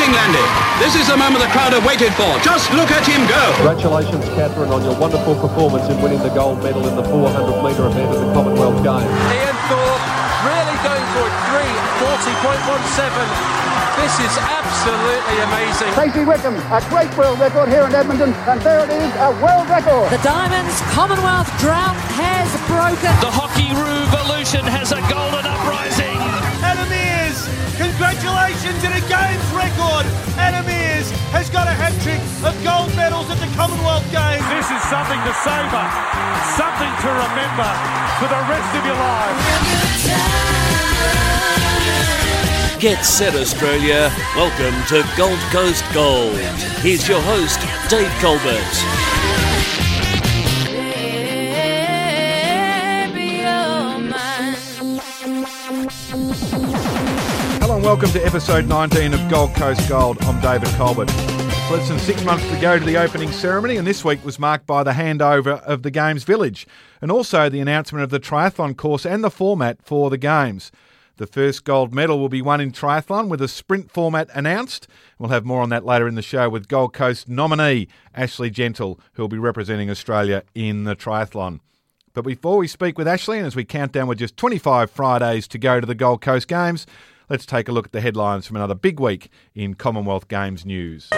landed. This is the moment the crowd have waited for. Just look at him go. Congratulations, Catherine, on your wonderful performance in winning the gold medal in the 400-metre event of the Commonwealth Games. Ian Thorpe really going for it. 3:40.17. This is absolutely amazing. Stacey Wickham, a great world record here in Edmonton, and there it is, a world record. The Diamonds Commonwealth drought has broken. The hockey revolution has a golden uprising. Anna Mears, congratulations in a games record. Anna Mears has got a hat-trick of gold medals at the Commonwealth Games. This is something to savour, something to remember for the rest of your life. Get set, Australia. Welcome to Gold Coast Gold. Here's your host, Dave Colbert. Hello and welcome to episode 19 of Gold Coast Gold. I'm David Colbert. It's less than 6 months to go to the opening ceremony, and this week was marked by the handover of the Games Village and also the announcement of the triathlon course and the format for the Games. The first gold medal will be won in triathlon with a sprint format announced. We'll have more on that later in the show with Gold Coast nominee Ashley Gentle, who will be representing Australia in the triathlon. But before we speak with Ashley, and as we count down with just 25 Fridays to go to the Gold Coast Games, let's take a look at the headlines from another big week in Commonwealth Games news.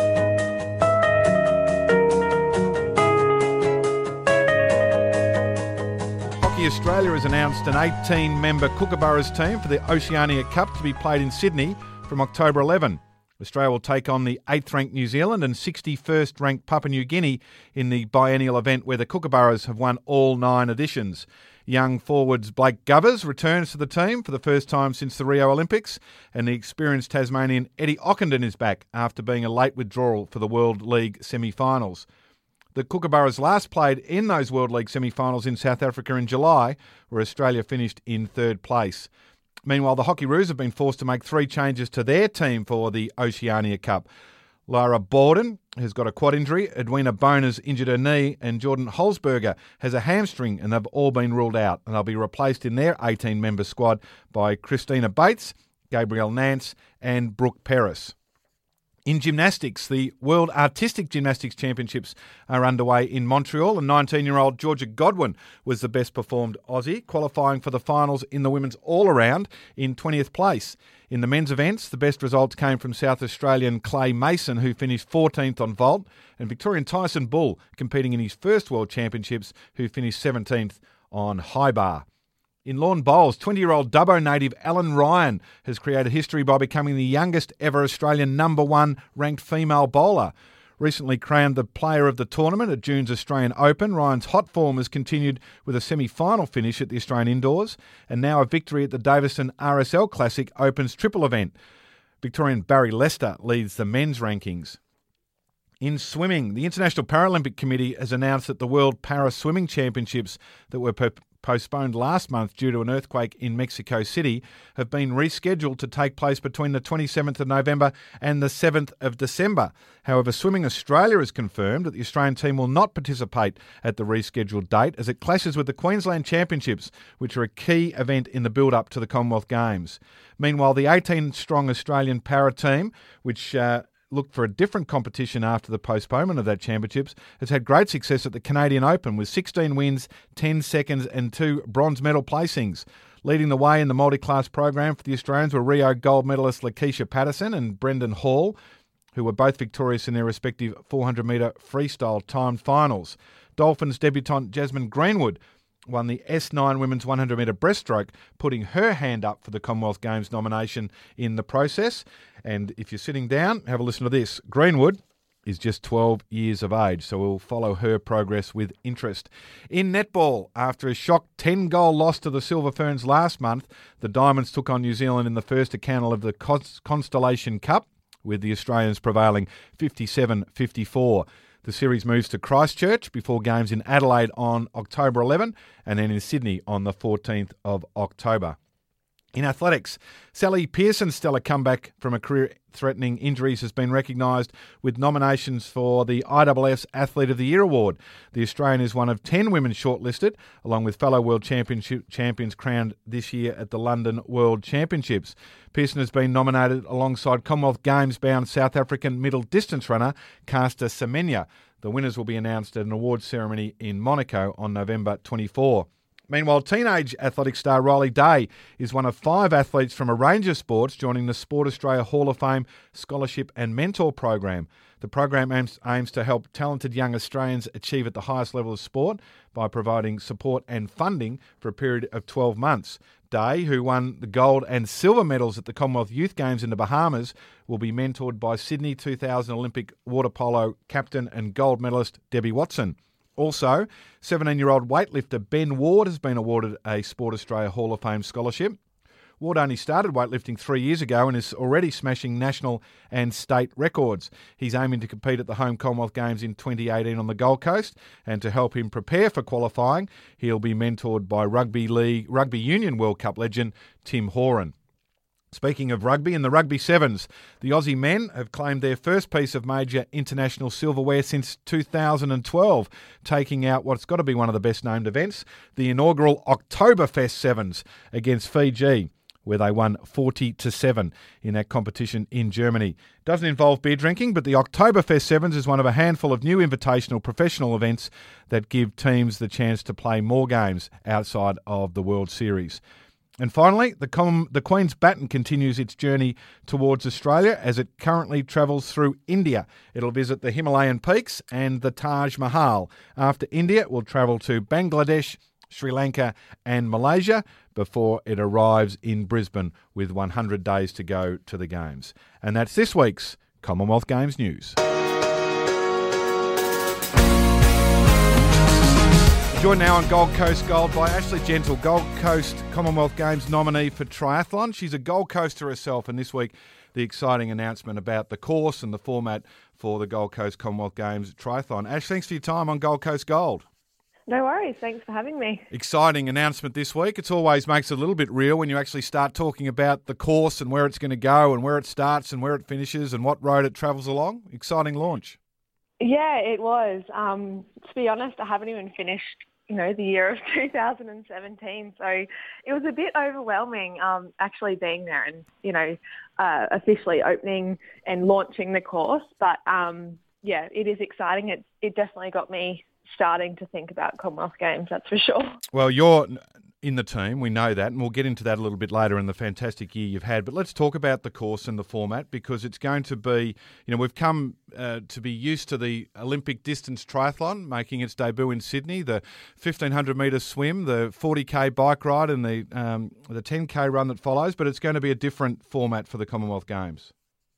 Australia has announced an 18-member Kookaburras team for the Oceania Cup to be played in Sydney from October 11. Australia will take on the 8th-ranked New Zealand and 61st-ranked Papua New Guinea in the biennial event where the Kookaburras have won all 9 editions. Young forwards Blake Govers returns to the team for the first time since the Rio Olympics, and the experienced Tasmanian Eddie Ockenden is back after being a late withdrawal for the World League semi-finals. The Kookaburras last played in those World League semi-finals in South Africa in July, where Australia finished in 3rd place. Meanwhile, the Hockeyroos have been forced to make 3 changes to their team for the Oceania Cup. Lara Borden has got a quad injury, Edwina Boner's injured her knee, and Jordan Holzberger has a hamstring, and they've all been ruled out. And they'll be replaced in their 18-member squad by Christina Bates, Gabrielle Nance and Brooke Peris. In gymnastics, the World Artistic Gymnastics Championships are underway in Montreal, and 19-year-old Georgia Godwin was the best performed Aussie, qualifying for the finals in the women's all-around in 20th place. In the men's events, the best results came from South Australian Clay Mason, who finished 14th on vault, and Victorian Tyson Bull, competing in his first World Championships, who finished 17th on high bar. In lawn bowls, 20-year-old Dubbo native Alan Ryan has created history by becoming the youngest ever Australian number 1 ranked female bowler. Recently crowned the player of the tournament at June's Australian Open, Ryan's hot form has continued with a semi-final finish at the Australian Indoors and now a victory at the Davison RSL Classic Opens triple event. Victorian Barry Lester leads the men's rankings. In swimming, the International Paralympic Committee has announced that the World Para Swimming Championships that were postponed last month due to an earthquake in Mexico City have been rescheduled to take place between the 27th of November and the 7th of December. However, Swimming Australia has confirmed that the Australian team will not participate at the rescheduled date as it clashes with the Queensland Championships, which are a key event in the build-up to the Commonwealth Games. Meanwhile, the 18-strong Australian para team, which looked for a different competition after the postponement of that championships, has had great success at the Canadian Open with 16 wins, 10 seconds and 2 bronze medal placings. Leading the way in the multi-class program for the Australians were Rio gold medalist Lakeisha Patterson and Brendan Hall, who were both victorious in their respective 400-metre freestyle timed finals. Dolphins debutant Jasmine Greenwood won the S9 women's 100-metre breaststroke, putting her hand up for the Commonwealth Games nomination in the process. And if you're sitting down, have a listen to this. Greenwood is just 12 years of age, so we'll follow her progress with interest. In netball, after a shock 10-goal loss to the Silver Ferns last month, the Diamonds took on New Zealand in the first encounter of the Constellation Cup, with the Australians prevailing 57-54. The series moves to Christchurch before games in Adelaide on October 11 and then in Sydney on the 14th of October. In athletics, Sally Pearson's stellar comeback from a career-threatening injuries has been recognised with nominations for the IAAF's Athlete of the Year award. The Australian is one of 10 women shortlisted, along with fellow World Championship champions crowned this year at the London World Championships. Pearson has been nominated alongside Commonwealth Games-bound South African middle distance runner Caster Semenya. The winners will be announced at an awards ceremony in Monaco on November 24. Meanwhile, teenage athletic star Riley Day is one of 5 athletes from a range of sports joining the Sport Australia Hall of Fame Scholarship and Mentor Program. The program aims to help talented young Australians achieve at the highest level of sport by providing support and funding for a period of 12 months. Day, who won the gold and silver medals at the Commonwealth Youth Games in the Bahamas, will be mentored by Sydney 2000 Olympic water polo captain and gold medalist Debbie Watson. Also, 17-year-old weightlifter Ben Ward has been awarded a Sport Australia Hall of Fame scholarship. Ward only started weightlifting 3 years ago and is already smashing national and state records. He's aiming to compete at the home Commonwealth Games in 2018 on the Gold Coast, and to help him prepare for qualifying, he'll be mentored by Rugby Union World Cup legend Tim Horan. Speaking of rugby, in the Rugby Sevens, the Aussie men have claimed their first piece of major international silverware since 2012, taking out what's got to be one of the best-named events, the inaugural Oktoberfest Sevens against Fiji, where they won 40-7 in that competition in Germany. Doesn't involve beer drinking, but the Oktoberfest Sevens is one of a handful of new invitational professional events that give teams the chance to play more games outside of the World Series. And finally, the Queen's Baton continues its journey towards Australia as it currently travels through India. It'll visit the Himalayan peaks and the Taj Mahal. After India, it will travel to Bangladesh, Sri Lanka and Malaysia before it arrives in Brisbane with 100 days to go to the Games. And that's this week's Commonwealth Games news. Joined now on Gold Coast Gold by Ashley Gentle, Gold Coast Commonwealth Games nominee for triathlon. She's a Gold Coaster herself, and this week the exciting announcement about the course and the format for the Gold Coast Commonwealth Games triathlon. Ash, thanks for your time on Gold Coast Gold. No worries, thanks for having me. Exciting announcement this week. It always makes it a little bit real when you actually start talking about the course and where it's going to go and where it starts and where it finishes and what road it travels along. Exciting launch. Yeah, it was. To be honest, I haven't even finished, the year of 2017. So it was a bit overwhelming actually being there and, officially opening and launching the course. But, it is exciting. It definitely got me starting to think about Commonwealth Games, that's for sure. Well, you're in the team, we know that, and we'll get into that a little bit later in the fantastic year you've had. But let's talk about the course and the format, because it's going to be, we've come to be used to the Olympic distance triathlon making its debut in Sydney, the 1,500-metre swim, the 40K bike ride and the 10K run that follows, but it's going to be a different format for the Commonwealth Games.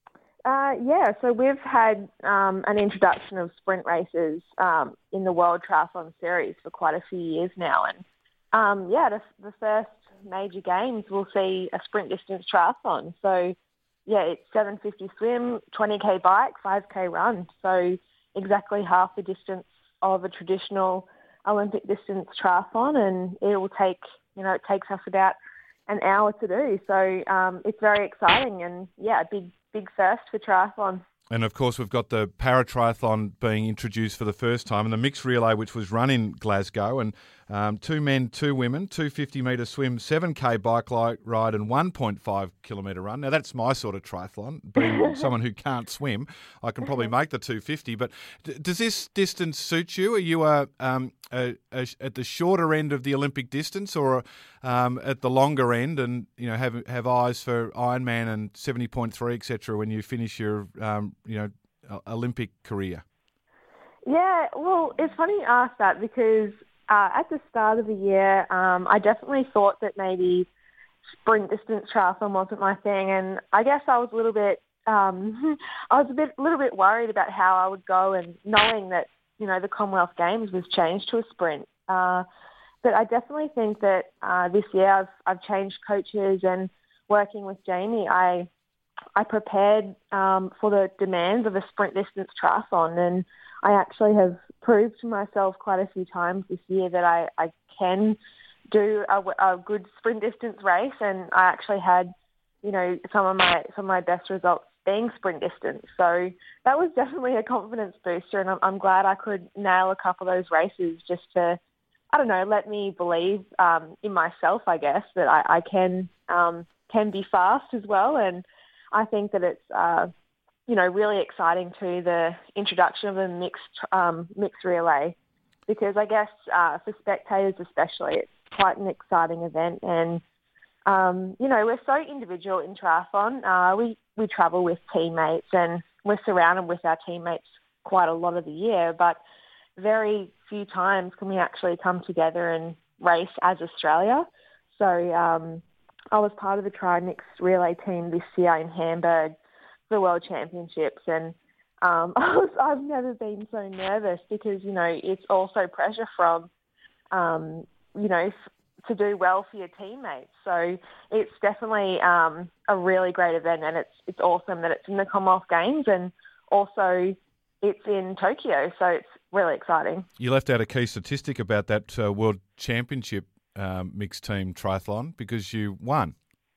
So we've had an introduction of sprint races in the World Triathlon Series for quite a few years now, and the first major games will see a sprint distance triathlon. So, it's 750 swim, 20K bike, 5K run. So exactly half the distance of a traditional Olympic distance triathlon, and it will take, it takes us about an hour to do. So it's very exciting and, a big first for triathlon. And, of course, we've got the para-triathlon being introduced for the first time, and the mixed relay, which was run in Glasgow, and 2 men, 2 women, 250-metre swim, 7K bike ride and 1.5-kilometre run. Now, that's my sort of triathlon. Being someone who can't swim, I can probably make the 250. But does this distance suit you? Are you at the shorter end of the Olympic distance, or at the longer end, and have eyes for Ironman and 70.3, etc. when you finish your Olympic career? Yeah, well, it's funny you ask that, because at the start of the year, I definitely thought that maybe sprint distance triathlon wasn't my thing, and I guess I was a little bit, little bit worried about how I would go, and knowing that the Commonwealth Games was changed to a sprint. But I definitely think that this year I've changed coaches, and working with Jamie, I prepared for the demands of a sprint distance triathlon, and I actually have proved to myself quite a few times this year that I can do a good sprint distance race, and I actually had, some of my best results being sprint distance. So that was definitely a confidence booster, and I'm glad I could nail a couple of those races just to, let me believe in myself, I guess, that I can be fast as well. And I think that it's, really exciting too, the introduction of a mixed relay, because I guess for spectators especially, it's quite an exciting event. And, we're so individual in triathlon. We travel with teammates and we're surrounded with our teammates quite a lot of the year, but very few times can we actually come together and race as Australia. So I was part of the Tri-Mixed Relay team this year in Hamburg for the World Championships, and I've never been so nervous because, it's also pressure from, to do well for your teammates. So it's definitely a really great event, and it's awesome that it's in the Commonwealth Games, and also it's in Tokyo, so it's really exciting. You left out a key statistic about that World Championship mixed team triathlon because you won.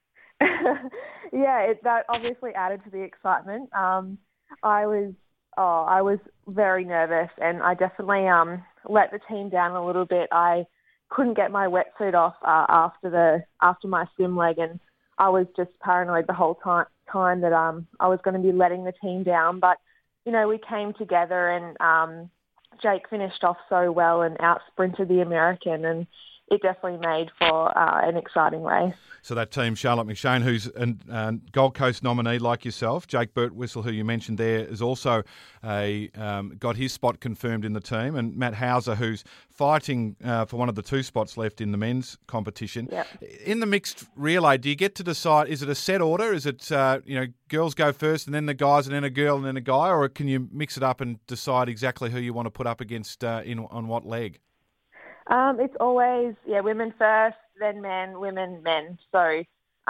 Yeah, that obviously added to the excitement. I was very nervous, and I definitely let the team down a little bit. I couldn't get my wetsuit off after my swim leg, and I was just paranoid the whole time that I was going to be letting the team down. But we came together, and Jake finished off so well and out-sprinted the American, and it definitely made for an exciting race. So that team, Charlotte McShane, who's a Gold Coast nominee like yourself, Jake Birtwistle, who you mentioned there, is also got his spot confirmed in the team, and Matt Hauser, who's fighting for one of the two spots left in the men's competition. Yep. In the mixed relay, do you get to decide, is it a set order? Is it, girls go first and then the guys and then a girl and then a guy, or can you mix it up and decide exactly who you want to put up against on what leg? It's always, women first, then men, women, men. So,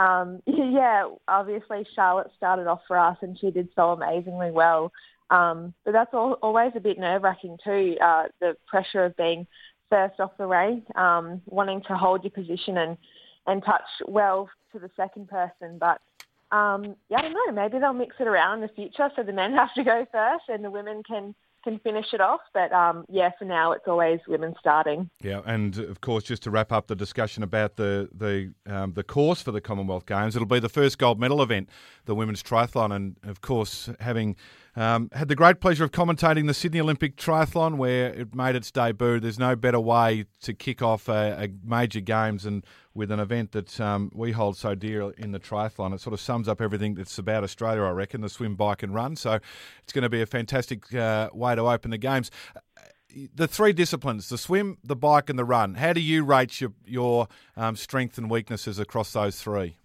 obviously Charlotte started off for us and she did so amazingly well. But that's always a bit nerve-wracking too, the pressure of being first off the race, wanting to hold your position and touch well to the second person. But, I don't know, maybe they'll mix it around in the future so the men have to go first and the women can finish it off. But, for now it's always women starting. Yeah, and of course, just to wrap up the discussion about the course for the Commonwealth Games, it'll be the first gold medal event, the women's triathlon, and of course, having had the great pleasure of commentating the Sydney Olympic Triathlon where it made its debut. There's no better way to kick off a major games and with an event that we hold so dear in the triathlon. It sort of sums up everything that's about Australia, I reckon, the swim, bike and run. So it's going to be a fantastic way to open the games. The three disciplines, the swim, the bike and the run, how do you rate your strengths and weaknesses across those three?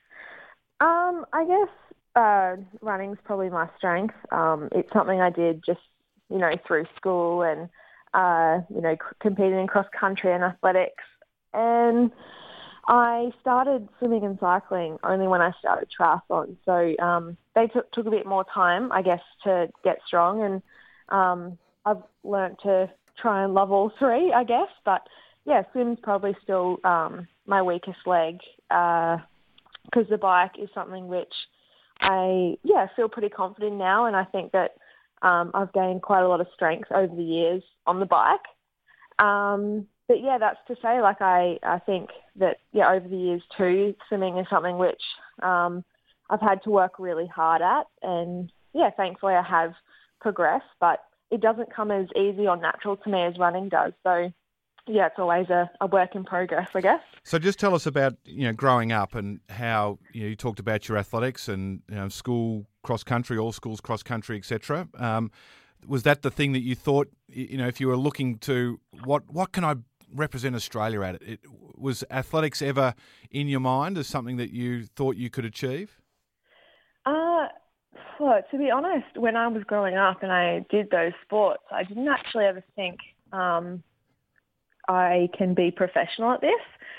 I guess running's probably my strength. It's something I did just, through school and, competing in cross country and athletics. And I started swimming and cycling only when I started triathlon. So they took a bit more time, I guess, to get strong. And I've learnt to try and love all three, I guess. But, swim's probably still my weakest leg because the bike is something which I feel pretty confident now. And I think that I've gained quite a lot of strength over the years on the bike. But that's to say, I think that, over the years too, swimming is something which I've had to work really hard at. And, thankfully I have progressed, but it doesn't come as easy or natural to me as running does. So, it's always a work in progress, I guess. So just tell us about, growing up and how, you talked about your athletics and school cross-country, all schools cross-country, etc. Was that the thing that you thought, if you were looking to, what can I represent Australia at? Was athletics ever in your mind as something that you thought you could achieve? Well, to be honest, when I was growing up and I did those sports, I didn't actually ever think I can be professional at this.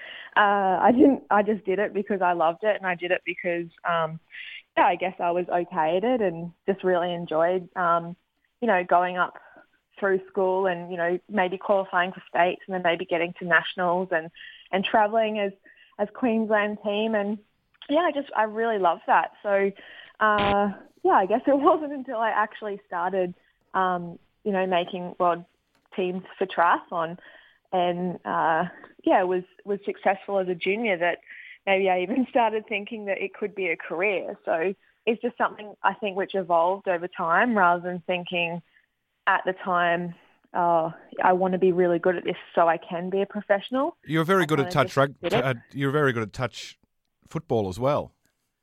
I just did it because I loved it, and I did it because, I guess I was okay at it and just really enjoyed, going up through school and, maybe qualifying for states and then maybe getting to nationals and travelling as Queensland team. And yeah, I really loved that. So I guess it wasn't until I actually started, making world teams for triathlon and was successful as a junior that maybe I even started thinking that it could be a career. So it's just something I think which evolved over time rather than thinking at the time, I want to be really good at this so I can be a professional. You're very good at touch you're very good at touch football as well.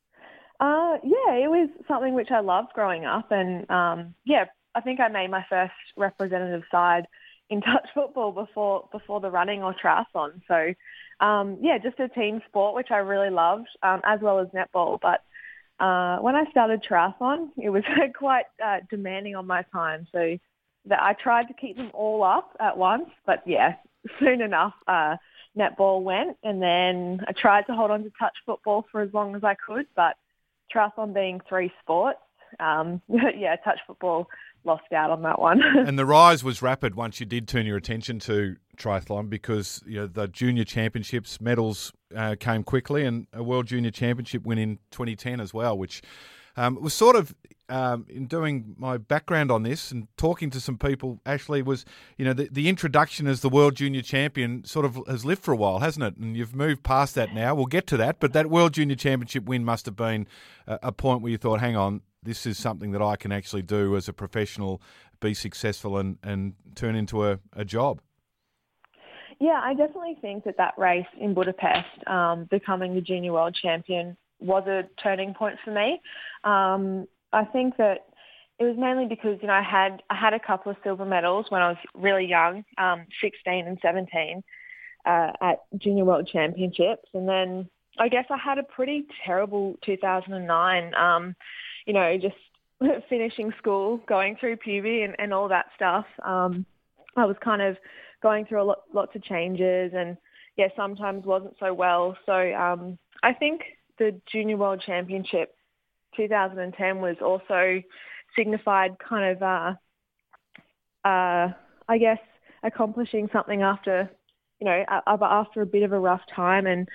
It was something which I loved growing up, and I think I made my first representative side in touch football before the running or triathlon. So just a team sport which I really loved, as well as netball. But when I started triathlon, it was quite demanding on my time. So that I tried to keep them all up at once, but soon enough, netball went, and then I tried to hold on to touch football for as long as I could, but triathlon being 3 sports, touch football lost out on that one. And the rise was rapid once you did turn your attention to triathlon, because the junior championships medals came quickly, and a World Junior Championship win in 2010 as well, which was sort of, in doing my background on this and talking to some people, Ashley, was, the introduction as the World Junior Champion sort of has lived for a while, hasn't it? And you've moved past that now. We'll get to that. But that World Junior Championship win must have been a point where you thought, hang on, this is something that I can actually do as a professional, be successful and turn into a job. Yeah, I definitely think that race in Budapest, becoming the junior world champion, was a turning point for me. I think that it was mainly because, I had a couple of silver medals when I was really young, 16 and 17, at junior world championships. And then I guess I had a pretty terrible 2009, just finishing school, going through puberty and all that stuff. I was kind of going through lots of changes and, sometimes wasn't so well. So I think the Junior World Championship 2010 was also signified kind of, accomplishing something after, after a bit of a rough time, and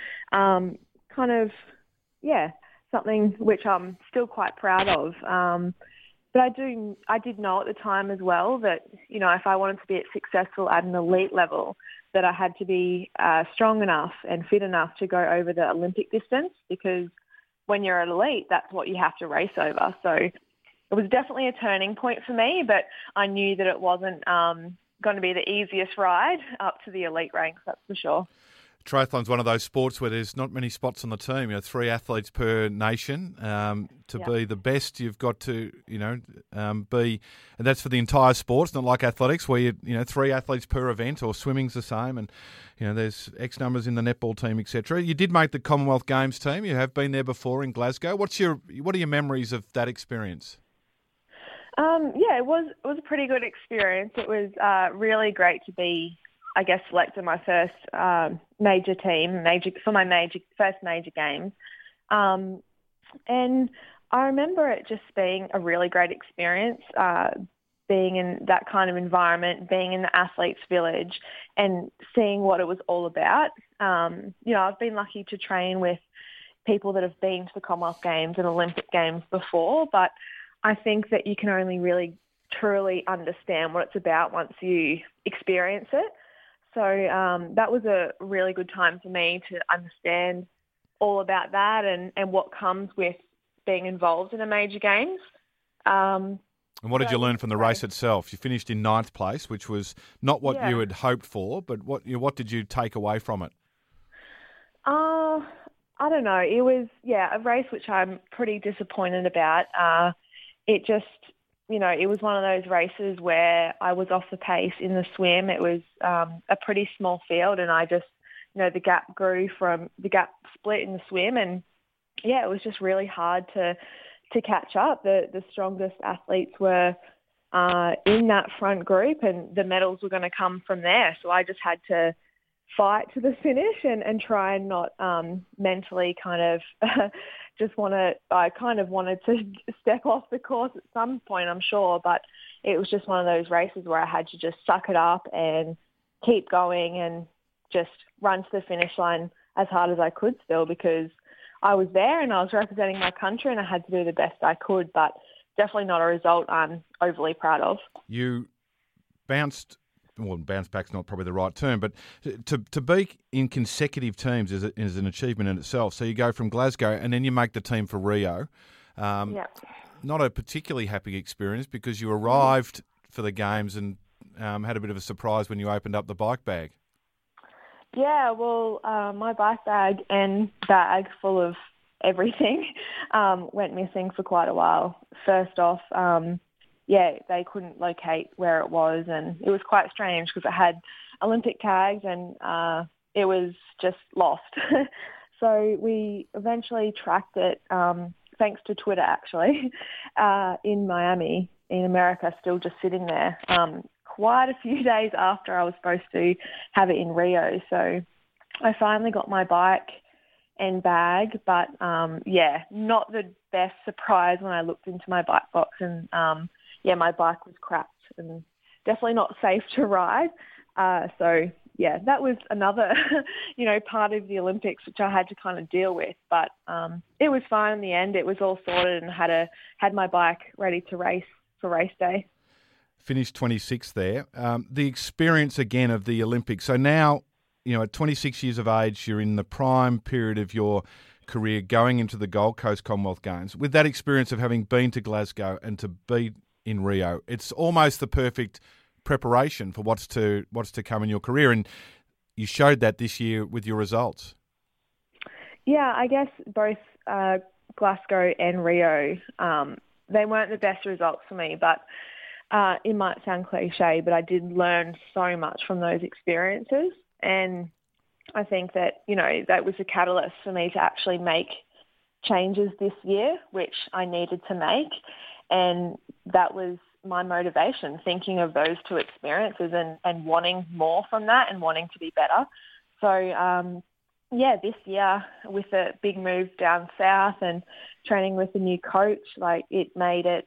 something which I'm still quite proud of. But I did know at the time as well that, if I wanted to be successful at an elite level, that I had to be strong enough and fit enough to go over the Olympic distance, because when you're an elite, that's what you have to race over. So it was definitely a turning point for me, but I knew that it wasn't going to be the easiest ride up to the elite ranks, that's for sure. Triathlon's one of those sports where there's not many spots on the team. 3 athletes per nation. Be the best, you've got to, be, and that's for the entire sport. It's not like athletics where 3 athletes per event, or swimming's the same, and there's X numbers in the netball team, etc. You did make the Commonwealth Games team. You have been there before in Glasgow. What are your memories of that experience? It was a pretty good experience. It was really great to be, selected my first major team, for my first major games. And I remember it just being a really great experience, being in that kind of environment, being in the athletes' village and seeing what it was all about. I've been lucky to train with people that have been to the Commonwealth Games and Olympic Games before, but I think that you can only really truly understand what it's about once you experience it. So that was a really good time for me to understand all about that and what comes with being involved in a major games. And what did you learn from the race itself? You finished in 9th place, which was not what you had hoped for, but what did you take away from it? I don't know. It was, a race which I'm pretty disappointed about. It just, it was one of those races where I was off the pace in the swim. It was a pretty small field, and I just, the gap split in the swim, and it was just really hard to catch up. The strongest athletes were in that front group, and the medals were going to come from there. So I just had to fight to the finish and try and not mentally kind of I kind of wanted to step off the course at some point, I'm sure, but it was just one of those races where I had to just suck it up and keep going and just run to the finish line as hard as I could still, because I was there and I was representing my country and I had to do the best I could, but definitely not a result I'm overly proud of. You bounce back's not probably the right term, but to be in consecutive teams is an achievement in itself. So you go from Glasgow and then you make the team for Rio. Not a particularly happy experience because you arrived for the games and had a bit of a surprise when you opened up the bike bag. Yeah, well, my bike bag and bag full of everything went missing for quite a while. First off, they couldn't locate where it was, and it was quite strange because it had Olympic tags and it was just lost. So we eventually tracked it, thanks to Twitter actually, in Miami, in America, still just sitting there. Quite a few days after I was supposed to have it in Rio. So I finally got my bike and bag, but not the best surprise when I looked into my bike box and my bike was cracked and definitely not safe to ride. That was another, part of the Olympics which I had to kind of deal with. But it was fine in the end. It was all sorted and had my bike ready to race for race day. Finished 26th there. The experience again of the Olympics. So now, at 26 years of age, you're in the prime period of your career going into the Gold Coast Commonwealth Games. With that experience of having been to Glasgow and to be in Rio, it's almost the perfect preparation for what's to come in your career. And you showed that this year with your results. Yeah, I guess both Glasgow and Rio, they weren't the best results for me, but it might sound cliche, but I did learn so much from those experiences. And I think that, that was a catalyst for me to actually make changes this year, which I needed to make. And that was my motivation, thinking of those two experiences and wanting more from that and wanting to be better. So, this year with a big move down south and training with a new coach, it made it,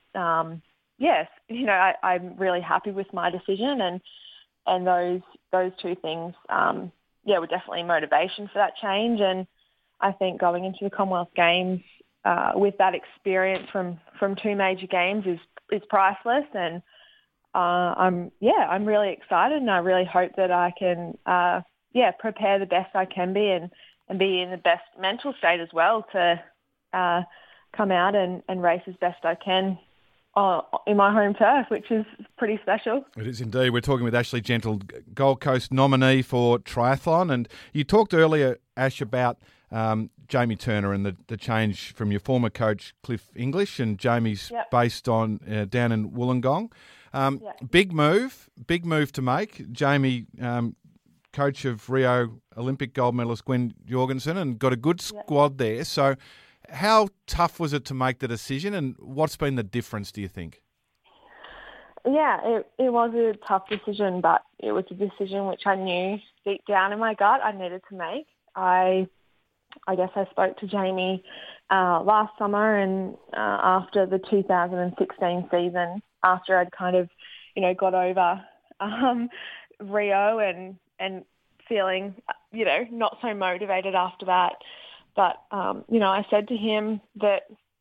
I'm really happy with my decision and those two things, were definitely motivation for that change. And I think going into the Commonwealth Games with that experience from two major games is priceless. And I'm really excited, and I really hope that I can prepare the best I can be and be in the best mental state as well to come out and race as best I can in my home turf, which is pretty special. It is indeed. We're talking with Ashley Gentle, Gold Coast nominee for triathlon. And you talked earlier, Ash, about Jamie Turner and the change from your former coach, Cliff English, and Jamie's based on down in Wollongong. Big move to make. Jamie, coach of Rio Olympic gold medalist Gwen Jorgensen, and got a good squad there. So how tough was it to make the decision, and what's been the difference, do you think? Yeah, it was a tough decision, but it was a decision which I knew deep down in my gut I needed to make. I guess I spoke to Jamie last summer and after the 2016 season, after I'd kind of, got over Rio and feeling, not so motivated after that. But, I said to him that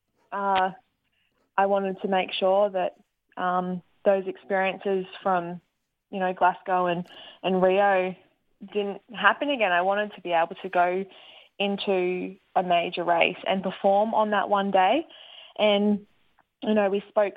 I wanted to make sure that those experiences from, Glasgow and Rio didn't happen again. I wanted to be able to go into a major race and perform on that one day. And, we spoke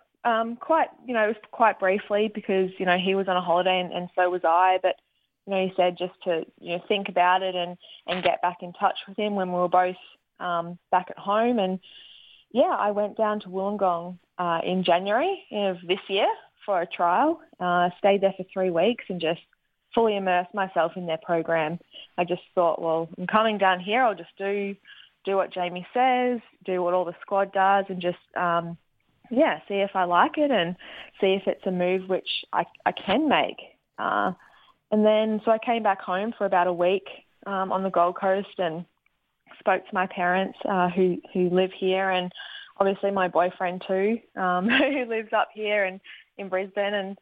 quite briefly because, he was on a holiday and so was I. But, he said just to, think about it and get back in touch with him when we were both back at home. And, I went down to Wollongong in January of this year for a trial. Stayed there for 3 weeks and just fully immersed myself in their program. I just thought, well, I'm coming down here. I'll just do what Jamie says, do what all the squad does, and just, see if I like it and see if it's a move which I can make. And then, so I came back home for about a week on the Gold Coast and spoke to my parents who live here, and obviously my boyfriend too, who lives up here in Brisbane.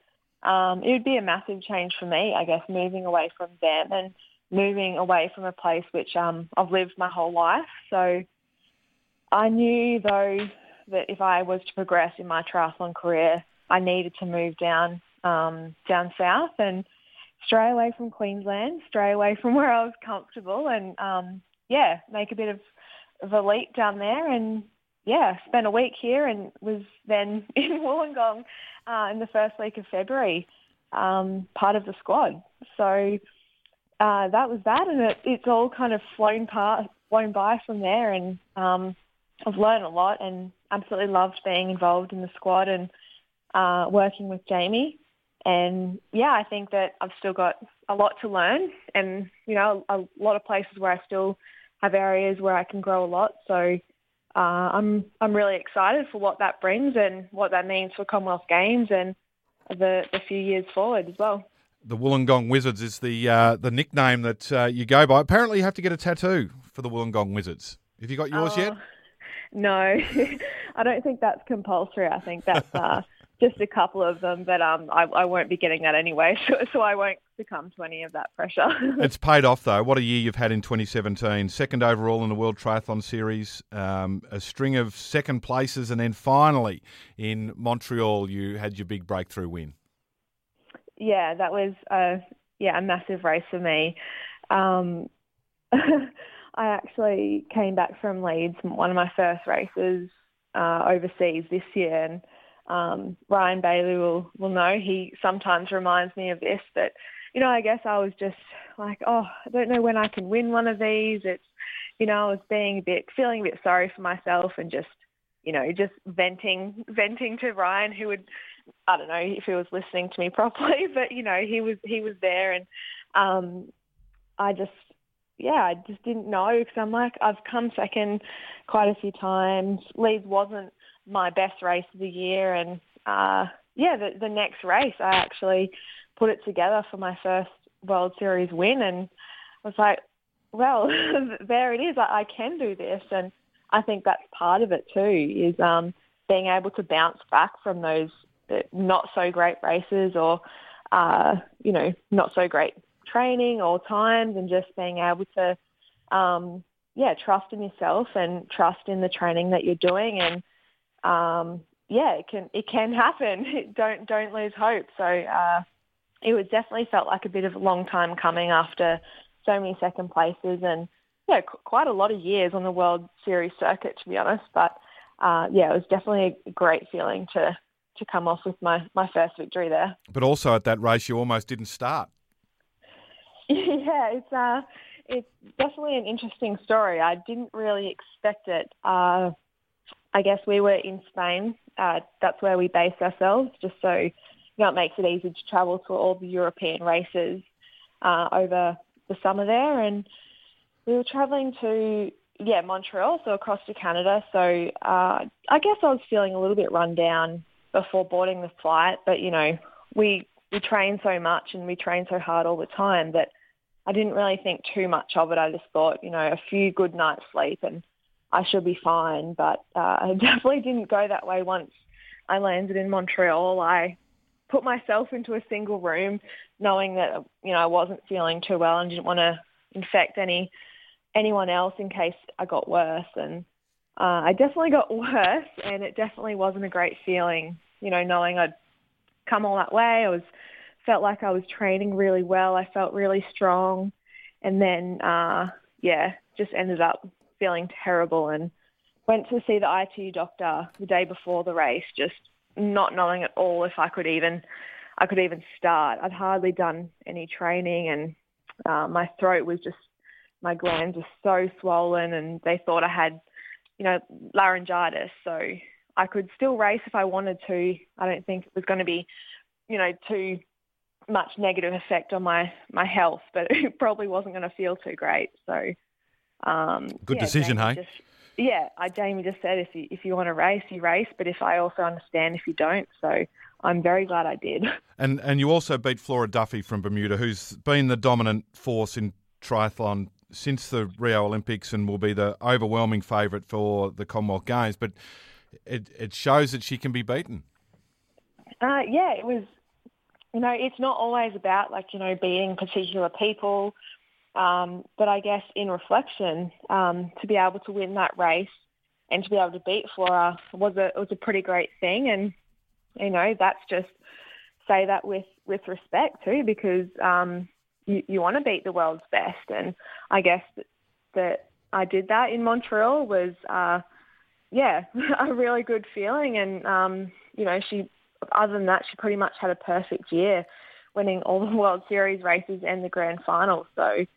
it would be a massive change for me, I guess, moving away from them and moving away from a place which I've lived my whole life. So I knew, though, that if I was to progress in my triathlon career, I needed to move down south and stray away from Queensland, stray away from where I was comfortable and, make a bit of a leap down there and, spent a week here and was then in Wollongong in the first week of February, part of the squad. So that was that, and it's all kind of flown by from there, and I've learned a lot and absolutely loved being involved in the squad and working with Jamie. And, I think that I've still got a lot to learn and, a lot of places where I still have areas where I can grow a lot. So I'm really excited for what that brings and what that means for Commonwealth Games and the few years forward as well. The Wollongong Wizards is the nickname that you go by. Apparently you have to get a tattoo for the Wollongong Wizards. Have you got yours yet? No, I don't think that's compulsory. I think that's just a couple of them, but I won't be getting that anyway, so I won't succumb to any of that pressure. It's paid off, though. What a year you've had in 2017. Second overall in the World Triathlon Series, a string of second places, and then finally in Montreal you had your big breakthrough win. Yeah, that was a massive race for me. I actually came back from Leeds, one of my first races overseas this year, and Ryan Bailey will know. He sometimes reminds me of this, but, I guess I was just like, I don't know when I can win one of these. It's, I was feeling a bit sorry for myself and just venting to Ryan, who would, I don't know if he was listening to me properly, but, he was there, and I just didn't know, because I'm like, I've come second quite a few times. Leeds wasn't my best race of the year, and the next race I actually put it together for my first World Series win, and I was like, well, there it is. I can do this, and I think that's part of it too, is being able to bounce back from those not so great races or not so great training or times, and just being able to trust in yourself and trust in the training that you're doing, and it can happen. Don't lose hope. So it was definitely felt like a bit of a long time coming after so many second places and quite a lot of years on the World Series circuit, to be honest. But it was definitely a great feeling to come off with my first victory there. But also at that race you almost didn't start. Yeah, it's definitely an interesting story. I didn't really expect it. I guess we were in Spain. That's where we based ourselves, just so it makes it easy to travel to all the European races over the summer there. And we were travelling to Montreal, so across to Canada. So I guess I was feeling a little bit run down before boarding the flight, but we train so much and we train so hard all the time that I didn't really think too much of it. I just thought, a few good nights sleep and I should be fine. But it definitely didn't go that way once I landed in Montreal. I put myself into a single room knowing that, I wasn't feeling too well and didn't want to infect anyone else in case I got worse. And I definitely got worse, and it definitely wasn't a great feeling, knowing I'd come all that way. Felt like I was training really well. I felt really strong. And then, just ended up feeling terrible and went to see the ITU doctor the day before the race, just not knowing at all if I could even start. I'd hardly done any training, and my throat was just, my glands were so swollen, and they thought I had, laryngitis. So I could still race if I wanted to. I don't think it was going to be, too much negative effect on my health, but it probably wasn't going to feel too great. So good decision, hey? Jamie just said if you want to race, you race, but if I also understand if you don't. So I'm very glad I did. And you also beat Flora Duffy from Bermuda, who's been the dominant force in triathlon since the Rio Olympics and will be the overwhelming favourite for the Commonwealth Games. But it shows that she can be beaten. It it's not always about beating particular people. But I guess in reflection, to be able to win that race and to be able to beat Flora was a pretty great thing. And, that's just say that with respect too, because you want to beat the world's best. And I guess that I did that in Montreal was, a really good feeling. And, she, other than that, she pretty much had a perfect year, winning all the World Series races and the Grand Final. So,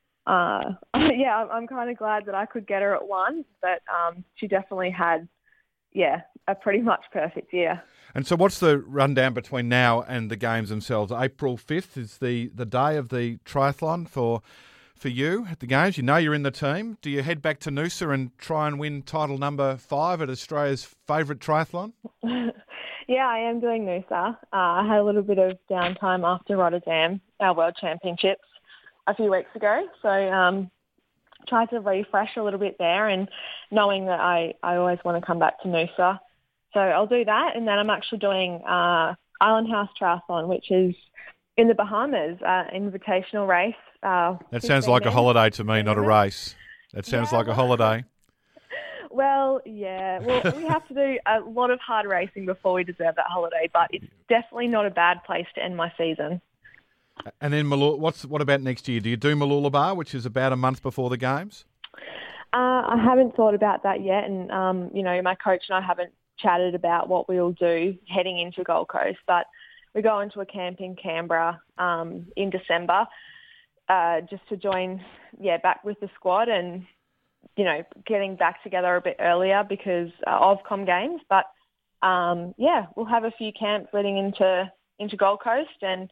I'm kind of glad that I could get her at one, but she definitely had, a pretty much perfect year. And so what's the rundown between now and the games themselves? April 5th is the day of the triathlon for you at the games. You know you're in the team. Do you head back to Noosa and try and win title number 5 at Australia's favourite triathlon? Yeah, I am doing Noosa. I had a little bit of downtime after Rotterdam, our World Championships, a few weeks ago. So tried to refresh a little bit there, and knowing that I always want to come back to Noosa. So I'll do that, and then I'm actually doing Island House Triathlon, which is in the Bahamas, invitational race. That sounds like a holiday to me, not a race. That sounds like a holiday. Well, yeah. Well, we have to do a lot of hard racing before we deserve that holiday, but it's definitely not a bad place to end my season. And then what about next year? Do you do Mooloolaba, which is about a month before the games? I haven't thought about that yet, and my coach and I haven't chatted about what we'll do heading into Gold Coast, but we go into a camp in Canberra in December just to join back with the squad and getting back together a bit earlier because of Com Games. But we'll have a few camps leading into Gold Coast and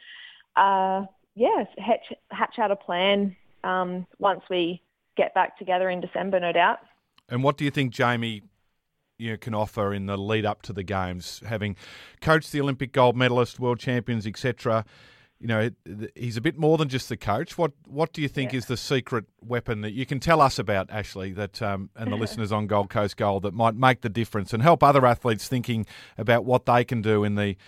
hatch out a plan once we get back together in December, no doubt. And what do you think Jamie can offer in the lead up to the games, having coached the Olympic gold medalist, world champions, etc.? He's a bit more than just the coach. What do you think is the secret weapon that you can tell us about, Ashley, that and the listeners on Gold Coast Gold, that might make the difference and help other athletes thinking about what they can do in the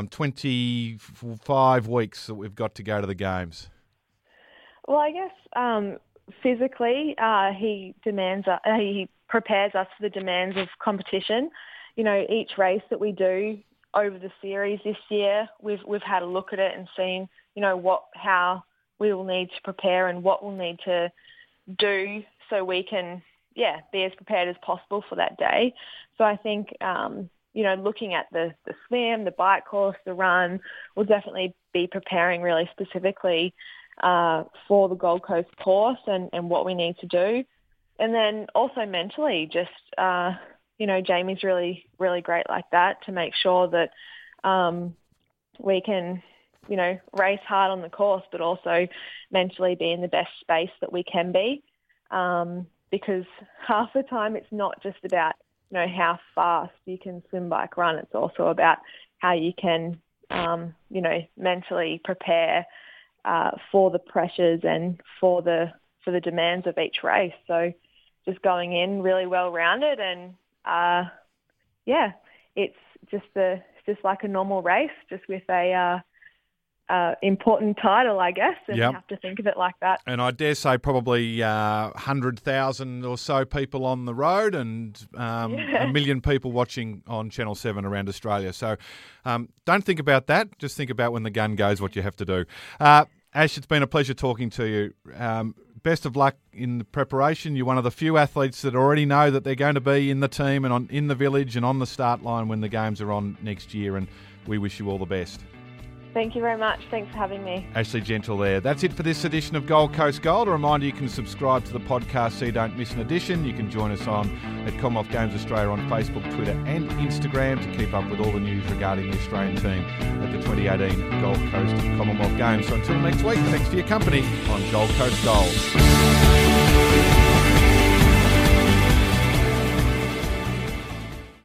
25 weeks that we've got to go to the games? Well, I guess physically, he prepares us for the demands of competition. Each race that we do over the series this year, we've had a look at it and seen, how we will need to prepare and what we'll need to do so we can, be as prepared as possible for that day. So I think, looking at the swim, the bike course, the run, we'll definitely be preparing really specifically for the Gold Coast course and what we need to do. And then also mentally, just, Jamie's really, really great like that to make sure that we can, race hard on the course, but also mentally be in the best space that we can be. Because half the time it's not just about, how fast you can swim, bike, run. It's also about how you can, mentally prepare for the pressures and for the demands of each race. So just going in really well rounded and it's just like a normal race, just with a important title, I guess, and you have to think of it like that. And I dare say probably 100,000 or so people on the road and a million people watching on Channel 7 around Australia. So don't think about that. Just think about when the gun goes, what you have to do. Ash, it's been a pleasure talking to you. Best of luck in the preparation. You're one of the few athletes that already know that they're going to be in the team and in the village and on the start line when the games are on next year, and we wish you all the best. Thank you very much. Thanks for having me. Ashley Gentle there. That's it for this edition of Gold Coast Gold. A reminder, you can subscribe to the podcast so you don't miss an edition. You can join us at Commonwealth Games Australia on Facebook, Twitter and Instagram to keep up with all the news regarding the Australian team at the 2018 Gold Coast Commonwealth Games. So until next week, thanks for your company on Gold Coast Gold.